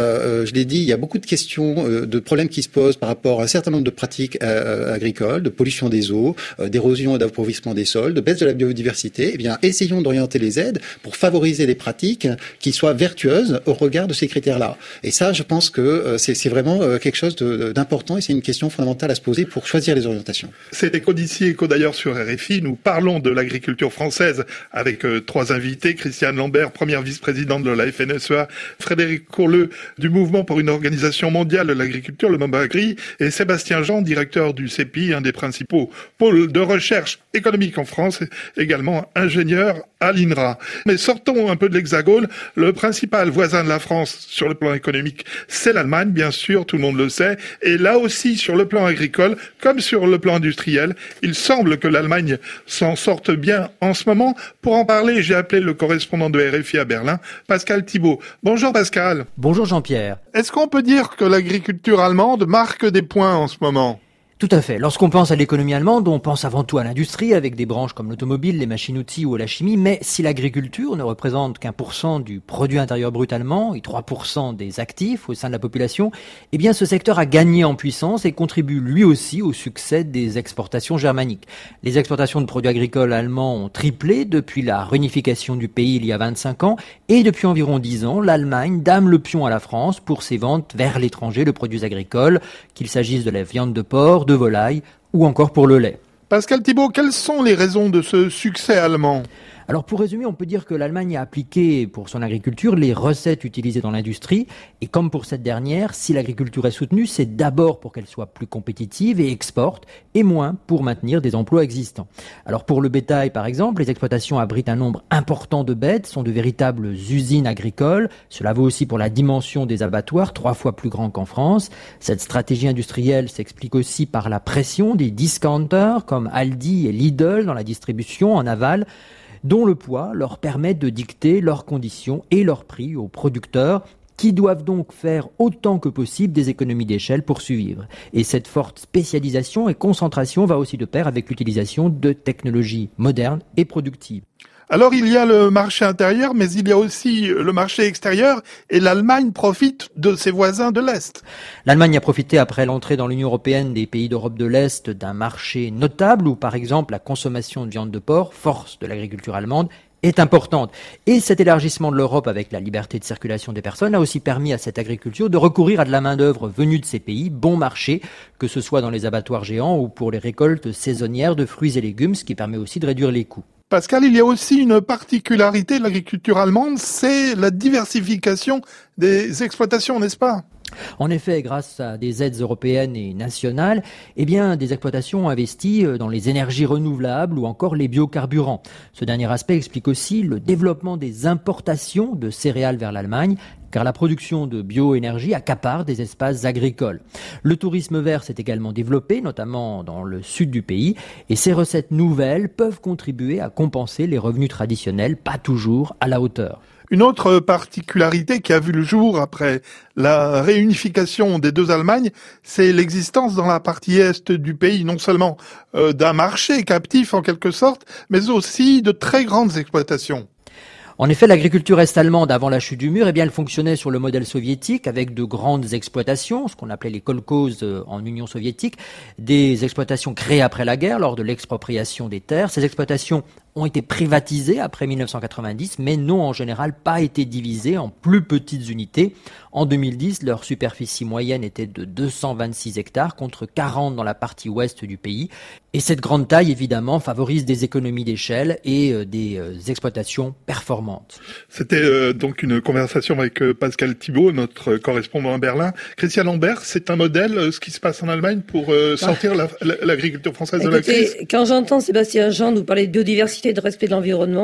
je l'ai dit, il y a beaucoup de questions, de problèmes qui se posent par rapport à un certain nombre de pratiques agricoles, de pollution des eaux, d'érosion et d'appauvrissement des sols, de baisse de la biodiversité. Eh bien, essayons d'orienter les aides pour favoriser des pratiques qui soient vertueuses au regard de ces critères-là. Et ça, je pense que c'est vraiment quelque chose d'important et c'est une question fondamentale à se poser pour choisir les orientations. C'est Éco d'ici, Éco d'ailleurs sur RFI. Nous parlons de l'agriculture française avec 3 invités. Christiane Lambert, première vice-présidente de la FNSEA, Frédéric Courleux du Mouvement pour une organisation mondiale de l'agriculture, le MOMAGRI, et Sébastien Jean, directeur du CEPI, un des principaux pôles de recherche économique en France, également ingénieur à l'INRA. Mais sortons un peu de l'Hexagone. Le principal voisin de la France sur le plan économique, c'est l'Allemagne, bien sûr, tout le monde le sait. Et là aussi, sur le plan agricole, comme sur le plan industriel, il semble que l'Allemagne s'en sorte bien en ce moment. Pour en parler, j'ai appelé le correspondant de RFI à Berlin, Pascal Thibault. Bonjour Pascal. Bonjour Jean-Pierre. Est-ce qu'on peut dire que l'agriculture allemande marque des points en ce moment ? Tout à fait. Lorsqu'on pense à l'économie allemande, on pense avant tout à l'industrie, avec des branches comme l'automobile, les machines-outils ou la chimie. Mais si l'agriculture ne représente qu'1% du produit intérieur brut allemand et 3% des actifs au sein de la population, eh bien ce secteur a gagné en puissance et contribue lui aussi au succès des exportations germaniques. Les exportations de produits agricoles allemands ont triplé depuis la réunification du pays il y a 25 ans et depuis environ 10 ans, l'Allemagne dame le pion à la France pour ses ventes vers l'étranger de produits agricoles, qu'il s'agisse de la viande de porc, de volaille ou encore pour le lait. Pascal Thibault, quelles sont les raisons de ce succès allemand ? Alors pour résumer, on peut dire que l'Allemagne a appliqué pour son agriculture les recettes utilisées dans l'industrie. Et comme pour cette dernière, si l'agriculture est soutenue, c'est d'abord pour qu'elle soit plus compétitive et exporte, et moins pour maintenir des emplois existants. Alors pour le bétail, par exemple, les exploitations abritent un nombre important de bêtes, sont de véritables usines agricoles. Cela vaut aussi pour la dimension des abattoirs, 3 fois plus grand qu'en France. Cette stratégie industrielle s'explique aussi par la pression des discounters comme Aldi et Lidl dans la distribution en aval, dont le poids leur permet de dicter leurs conditions et leurs prix aux producteurs qui doivent donc faire autant que possible des économies d'échelle pour survivre. Et cette forte spécialisation et concentration va aussi de pair avec l'utilisation de technologies modernes et productives. Alors il y a le marché intérieur, mais il y a aussi le marché extérieur, et l'Allemagne profite de ses voisins de l'Est. L'Allemagne a profité après l'entrée dans l'Union européenne des pays d'Europe de l'Est d'un marché notable où par exemple la consommation de viande de porc, force de l'agriculture allemande, est importante. Et cet élargissement de l'Europe avec la liberté de circulation des personnes a aussi permis à cette agriculture de recourir à de la main-d'œuvre venue de ces pays, bon marché, que ce soit dans les abattoirs géants ou pour les récoltes saisonnières de fruits et légumes, ce qui permet aussi de réduire les coûts. Pascal, il y a aussi une particularité de l'agriculture allemande, c'est la diversification des exploitations, n'est-ce pas ? En effet, grâce à des aides européennes et nationales, eh bien, des exploitations ont investi dans les énergies renouvelables ou encore les biocarburants. Ce dernier aspect explique aussi le développement des importations de céréales vers l'Allemagne, car la production de bioénergie accapare des espaces agricoles. Le tourisme vert s'est également développé, notamment dans le sud du pays, et ces recettes nouvelles peuvent contribuer à compenser les revenus traditionnels, pas toujours à la hauteur. Une autre particularité qui a vu le jour après la réunification des 2 Allemagnes, c'est l'existence dans la partie est du pays non seulement d'un marché captif en quelque sorte, mais aussi de très grandes exploitations. En effet, l'agriculture est-allemande, avant la chute du mur, eh bien, elle fonctionnait sur le modèle soviétique avec de grandes exploitations, ce qu'on appelait les kolkhozes en Union soviétique, des exploitations créées après la guerre lors de l'expropriation des terres. Ces exploitations ont été privatisées après 1990, mais n'ont en général pas été divisées en plus petites unités. En 2010, leur superficie moyenne était de 226 hectares contre 40 dans la partie ouest du pays. Et cette grande taille, évidemment, favorise des économies d'échelle et des exploitations performantes. C'était donc une conversation avec Pascal Thibault, notre correspondant à Berlin. Christiane Lambert, c'est un modèle, ce qui se passe en Allemagne pour sortir l'agriculture française de la crise? Quand j'entends Sébastien Jean nous parler de biodiversité, de respect de l'environnement,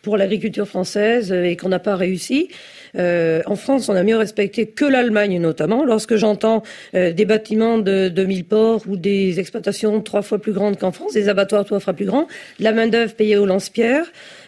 pour l'agriculture française et qu'on n'a pas réussi. En France, on a mieux respecté que l'Allemagne notamment. Lorsque j'entends des bâtiments de 2000 porcs ou des exploitations 3 fois plus grandes qu'en France, des abattoirs 3 fois plus grands, la main-d'œuvre payée au lance-pierre,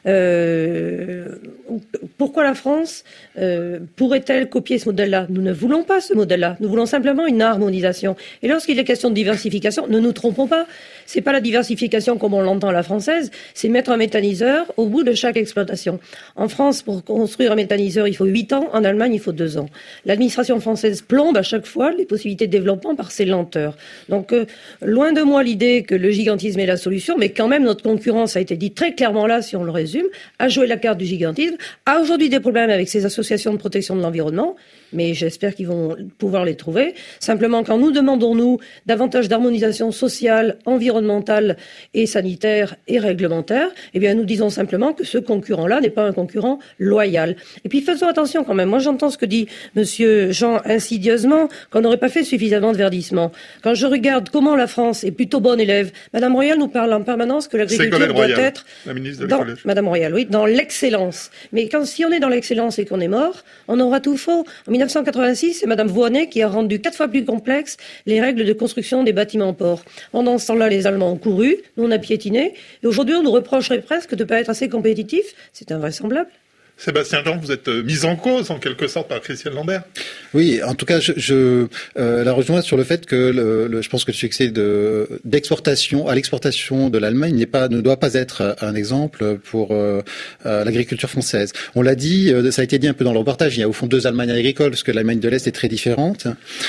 pourquoi la France pourrait-elle copier ce modèle-là? Nous ne voulons pas ce modèle-là. Nous voulons simplement une harmonisation. Et lorsqu'il est question de diversification, ne nous trompons pas. C'est pas la diversification comme on l'entend à la française, c'est mettre un méthaniseur au bout de chaque exploitation. En France, pour construire un méthaniseur, il faut 8 ans. En Allemagne, il faut 2 ans. L'administration française plombe à chaque fois les possibilités de développement par ses lenteurs. Donc, loin de moi l'idée que le gigantisme est la solution, mais quand même, notre concurrence a été dit très clairement là, si on le résume, a joué la carte du gigantisme, a aujourd'hui des problèmes avec ces associations de protection de l'environnement, mais j'espère qu'ils vont pouvoir les trouver. Simplement, quand nous demandons, nous, davantage d'harmonisation sociale, environnementale et sanitaire et réglementaire, eh bien, nous disons simplement que ce concurrent-là n'est pas un concurrent loyal. Et puis, faisons attention quand même. Moi, j'entends ce que dit Monsieur Jean insidieusement, qu'on n'aurait pas fait suffisamment de verdissement. Quand je regarde comment la France est plutôt bonne élève, Madame Royal nous parle en permanence que l'agriculture doit être la ministre de l'écologie. Madame Royal, oui, dans l'excellence. Mais si on est dans l'excellence et qu'on est mort, on aura tout faux. En 1986, c'est Madame Voynet qui a rendu 4 fois plus complexes les règles de construction des bâtiments ports. Pendant ce temps-là, les Allemands ont couru, nous on a piétiné, et aujourd'hui on nous reprocherait presque de ne pas être assez compétitifs. C'est invraisemblable. Sébastien Jean, vous êtes mis en cause en quelque sorte par Christiane Lambert. Oui, en tout cas, je la rejoins sur le fait que je pense que le succès d'exportation à l'exportation de l'Allemagne ne doit pas être un exemple pour l'agriculture française. On l'a dit, ça a été dit un peu dans le reportage. Il y a au fond 2 Allemagnes agricoles parce que l'Allemagne de l'Est est très différente.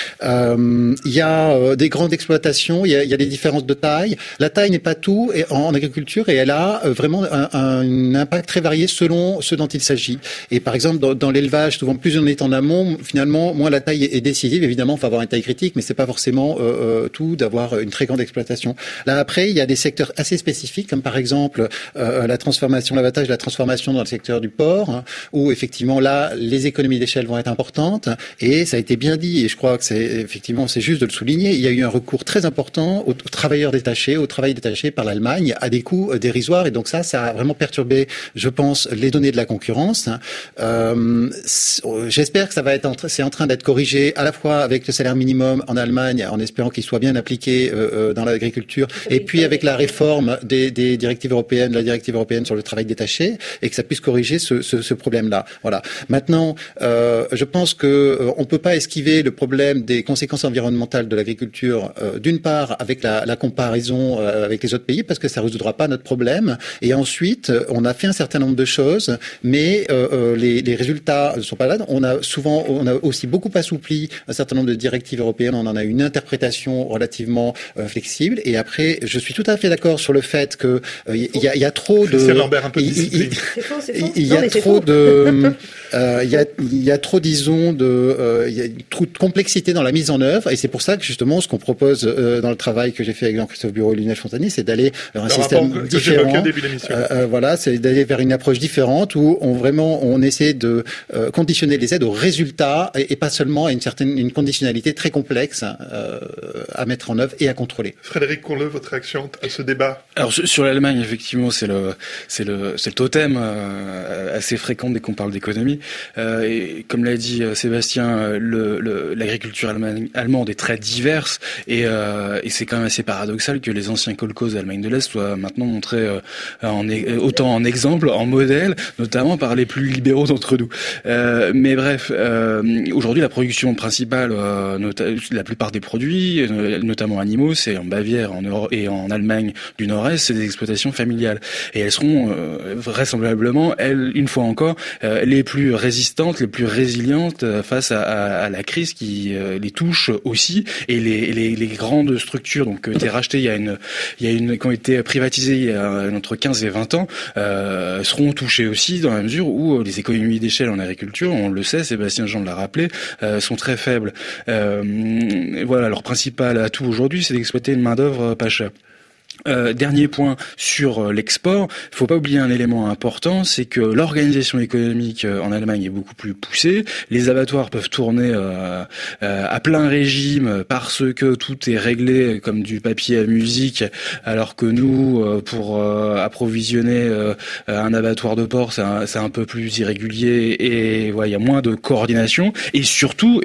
Il y a des grandes exploitations, il y a des différences de taille. La taille n'est pas tout en agriculture et elle a vraiment un impact très varié selon ce dont il s'agit. Et par exemple, dans l'élevage, souvent plus on est en amont, finalement, moins la taille est décisive. Évidemment, il faut avoir une taille critique, mais c'est pas forcément tout d'avoir une très grande exploitation. Là, après, il y a des secteurs assez spécifiques, comme par exemple la transformation, l'abattage, la transformation dans le secteur du porc, hein, où effectivement là, les économies d'échelle vont être importantes. Et ça a été bien dit, et je crois que c'est juste de le souligner. Il y a eu un recours très important aux travailleurs détachés, au travail détaché par l'Allemagne, à des coûts dérisoires. Et donc ça a vraiment perturbé, je pense, les données de la concurrence. J'espère que c'est en train d'être corrigé à la fois avec le salaire minimum en Allemagne, en espérant qu'il soit bien appliqué dans l'agriculture, et puis avec la réforme des directives européennes, la directive européenne sur le travail détaché, et que ça puisse corriger ce problème-là. Voilà. Maintenant, je pense que on peut pas esquiver le problème des conséquences environnementales de l'agriculture, d'une part avec la comparaison avec les autres pays, parce que ça résoudra pas notre problème, et ensuite on a fait un certain nombre de choses, mais les résultats ne sont pas là. On a aussi beaucoup assoupli un certain nombre de directives européennes. On en a une interprétation relativement flexible. Et après, je suis tout à fait d'accord sur le fait que il y a trop de. C'est Lambert un peu discipliné. Il y a trop, disons, il y a trop de complexité dans la mise en œuvre. Et c'est pour ça que justement, ce qu'on propose dans le travail que j'ai fait avec Jean-Christophe Bureau et Lionel Fontanier, c'est d'aller vers un système différent. Voilà, c'est d'aller vers une approche différente où on essaie de conditionner les aides aux résultats et pas seulement à une conditionnalité très complexe à mettre en œuvre et à contrôler. Frédéric Courleux, votre réaction à ce débat? Alors sur l'Allemagne, effectivement, c'est le totem assez fréquent dès qu'on parle d'économie. Et comme l'a dit Sébastien, l'agriculture allemande est très diverse et c'est quand même assez paradoxal que les anciens kolkhozes d'Allemagne de l'Est soient maintenant montrés autant en exemple, en modèle, notamment par les plus libéraux d'entre nous. Mais bref, aujourd'hui la production principale, la plupart des produits, notamment animaux, c'est en Bavière et en Allemagne du Nord-Est, c'est des exploitations familiales. Et elles seront vraisemblablement, une fois encore, les plus résistantes, les plus résilientes face à la crise qui les touche aussi. Et les grandes structures donc qui ont été rachetées qui ont été privatisées il y a entre 15 et 20 ans, seront touchées aussi dans la mesure où les économies d'échelle en agriculture, on le sait, Sébastien Jean l'a rappelé, sont très faibles. Voilà, leur principal atout aujourd'hui, c'est d'exploiter une main-d'œuvre pas chère. Dernier point sur l'export, il faut pas oublier un élément important, c'est que l'organisation économique en Allemagne est beaucoup plus poussée. Les abattoirs peuvent tourner à plein régime parce que tout est réglé comme du papier à musique, alors que nous, pour approvisionner un abattoir de porc, c'est un peu plus irrégulier et il y a moins de coordination. Et surtout,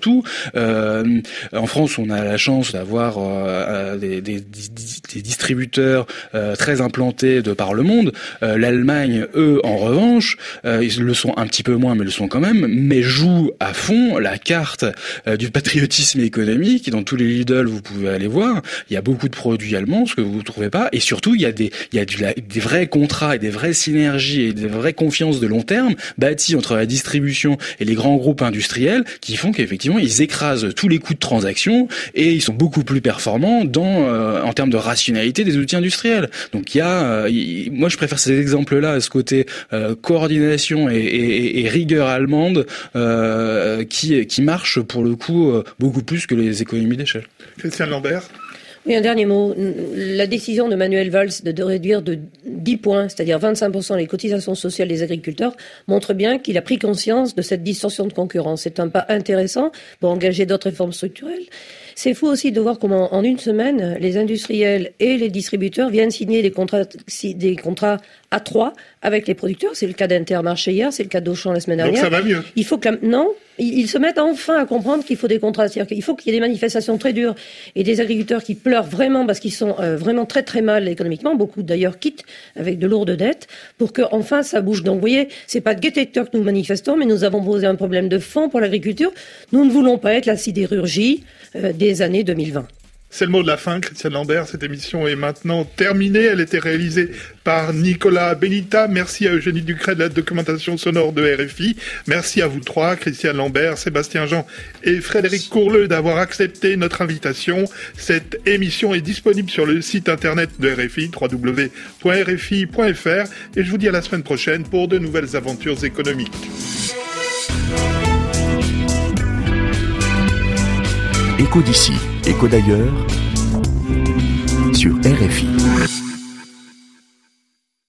en France, on a la chance d'avoir des distributeurs très implantés de par le monde. L'Allemagne, eux, en revanche, ils le sont un petit peu moins, mais le sont quand même, mais jouent à fond la carte du patriotisme économique. Dans tous les Lidl, vous pouvez aller voir, il y a beaucoup de produits allemands, ce que vous ne trouvez pas, et surtout, il y a des vrais contrats et des vraies synergies et des vraies confiances de long terme bâties entre la distribution et les grands groupes industriels qui font qu'effectivement, ils écrasent tous les coûts de transaction et ils sont beaucoup plus performants en termes de rationalité des outils industriels. Donc moi je préfère ces exemples-là à ce côté coordination et rigueur allemande qui marche pour le coup beaucoup plus que les économies d'échelle. Christiane Lambert. Oui, un dernier mot. La décision de Manuel Valls de réduire de 10 points, c'est-à-dire 25% les cotisations sociales des agriculteurs, montre bien qu'il a pris conscience de cette distorsion de concurrence. C'est un pas intéressant pour engager d'autres réformes structurelles. C'est fou aussi de voir comment, en une semaine, les industriels et les distributeurs viennent signer des contrats à 3 avec les producteurs. C'est le cas d'Intermarché hier, c'est le cas d'Auchan la semaine dernière. Donc ça va mieux. Il faut que ils se mettent enfin à comprendre qu'il faut des contrats. C'est-à-dire qu'il faut qu'il y ait des manifestations très dures et des agriculteurs qui pleurent vraiment parce qu'ils sont vraiment très très mal économiquement. Beaucoup d'ailleurs quittent avec de lourdes dettes pour que enfin ça bouge. Donc vous voyez, c'est pas de gaieté de cœur que nous manifestons, mais nous avons posé un problème de fond pour l'agriculture. Nous ne voulons pas être la sidérurgie des années 2020. C'est le mot de la fin, Christiane Lambert. Cette émission est maintenant terminée. Elle était réalisée par Nicolas Benita. Merci à Eugénie Ducret de la documentation sonore de RFI. Merci à vous trois, Christiane Lambert, Sébastien Jean et Frédéric Courleux, d'avoir accepté notre invitation. Cette émission est disponible sur le site internet de RFI, www.rfi.fr. Et je vous dis à la semaine prochaine pour de nouvelles aventures économiques. Écho d'ici, écho d'ailleurs, sur RFI.